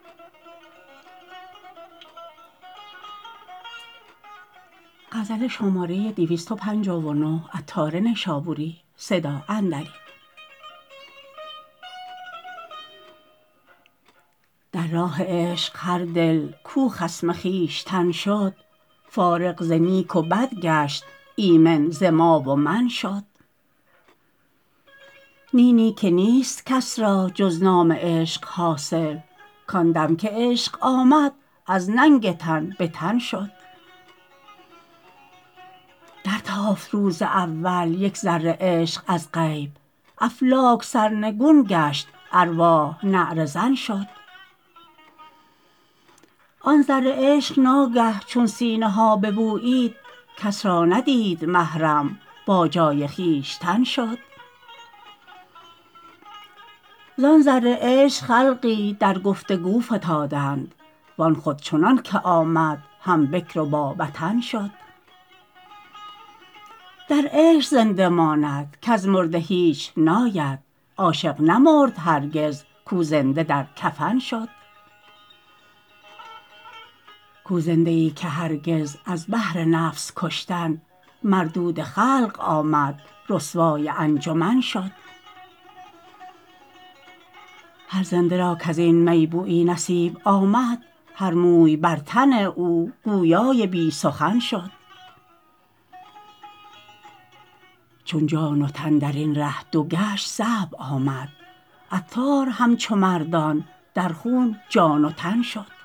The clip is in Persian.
در راه عشق هر دل کو خصم خویشتن شد فارغ ز نیک و بد گشت ایمن ز ما و من شد نی نی که نیست کس را جز نام عشق حاصل کان دم که عشق آمد از ننگ تن به تن شد درتافت روز اول یک ذره عشق از غیب افلاک سرنگون گشت ارواح نعره زن شد آن ذره عشق ناگه چون سینه ها ببویید کس را ندید محرم با جای خویشتن شد زان ذره عشق خلقی در گفت و گو فتادند وان خود چنانک آمد هم بکر و باوطن شد در عشق زنده ماند کز مرده هیچ ناید عاشق نمرد هرگز کو زنده در کفن شد کو زنده ای که هرگز از بهر نفس کشتن مردود خلق آمد رسوای انجمن شد هر زنده را کز این می بویی نصیب آمد هر موی بر تن او گویای بی سخن شد چون جان و تن در این ره دو گشت صعب آمد عطار همچو مردان در خون جان و تن شد